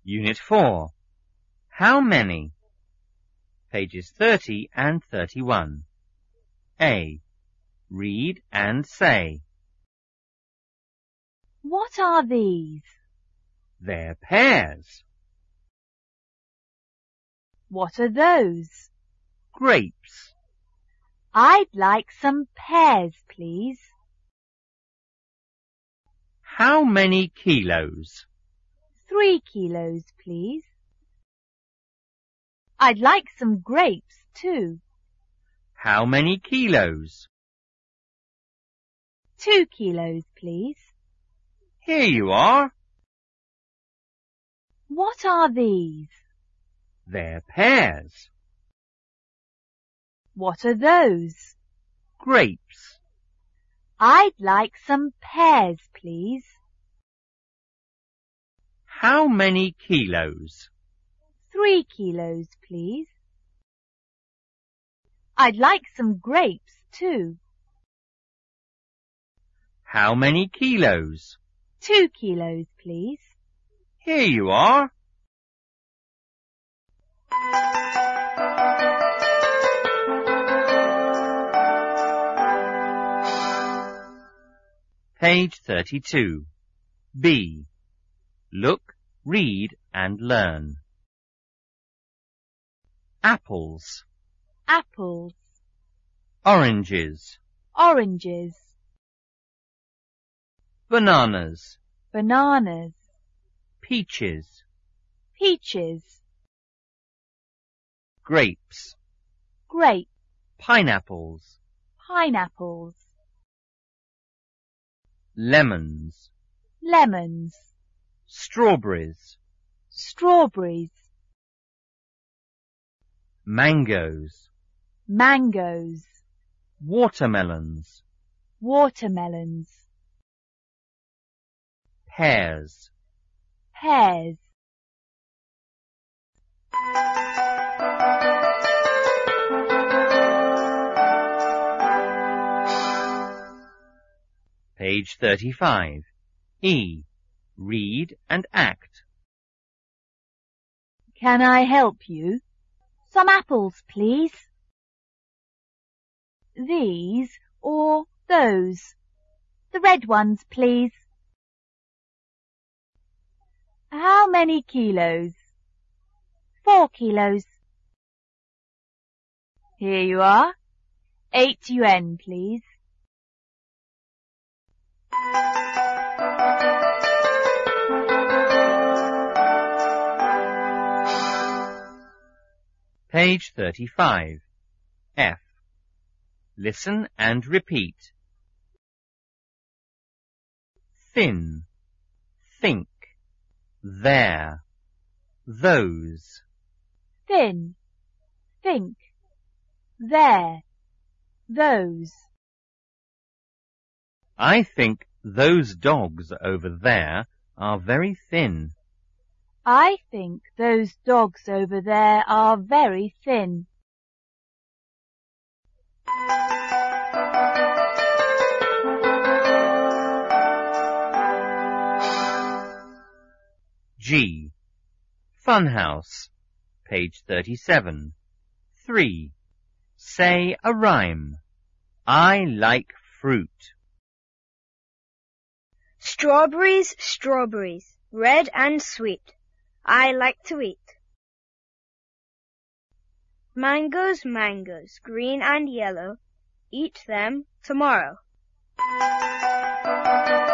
Unit 4. How many? Pages 30 and 31. A. Read and say. What are these? They're pears. What are those? Grapes. I'd like some pears, please. How many kilos? 3 kilos, please. I'd like some grapes, too. How many kilos? 2 kilos, please. Here you are. What are these? They're pears. What are those? Grapes. I'd like some pears, please. How many kilos? 3 kilos, please. I'd like some grapes, too. How many kilos? 2 kilos, please. Here you are. Page 32. B. Look, read and learn. Apples. Apples. Oranges. Oranges. Bananas. Bananas. Peaches. Peaches. Grapes. Grape. Pineapples. Pineapples. Lemons. Lemons. Strawberries. Strawberries. Mangoes. Mangoes. Watermelons. Watermelons. Pears. Pears. Page 35. E. Read and act. Can I help you? Some apples, please. These or those? The red ones, please. How many kilos? 4 kilos. Here you are. 8 yuan, please. Page 35. F. Listen and repeat. Thin. Think. There. Those. Thin. Think. There. Those. I think those dogs over there are very thin. I think those dogs over there are very thin. G. Funhouse. Page 37. 3. Say a rhyme. I like fruit. Strawberries, strawberries, red and sweet, I like to eat. Mangoes, mangoes, green and yellow, eat them tomorrow.